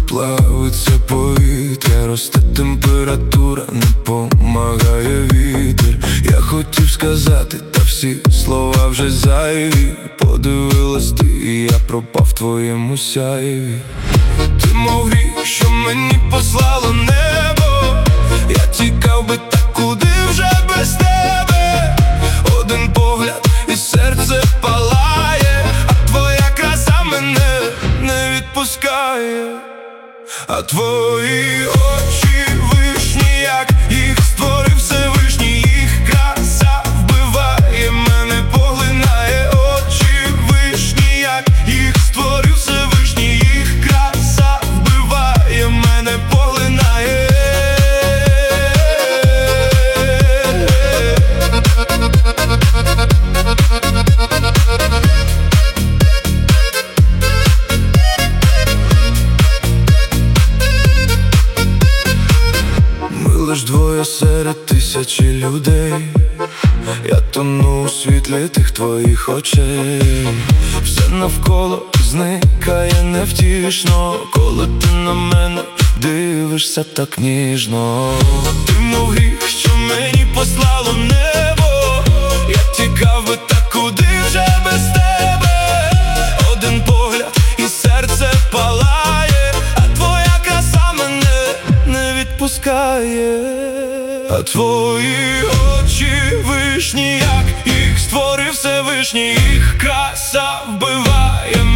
Плавиться повітря, росте температура, не помагає вітер. Я хотів сказати, та всі слова вже зайві. Подивилась ти, і я пропав в твоєму сяйві. Ти мов гріх, що мені послало небо. Я тікав би, так куди вже без тебе. Один погляд і серце палає, а твоя краса мене не відпускає. А твої очі вишні, як їх створив Всевишній, їх краса вбиває, мене поглинає. Очі вишні, як їх створив Всевишній, їх краса вбиває, мене поглинає. Лиш двоє серед тисячі людей. Я тону у світлі тих твоїх очей. Все навколо зникає невтішно, коли ти на мене дивишся так ніжно. Ти мов гріх, що мені послало небо. Я тікав би, так куди вже без тебе. Один погляд і серце палає, а твоя краса мене не відпускає. А твої очі вишні, як їх створив Всевишній, їх краса вбиває.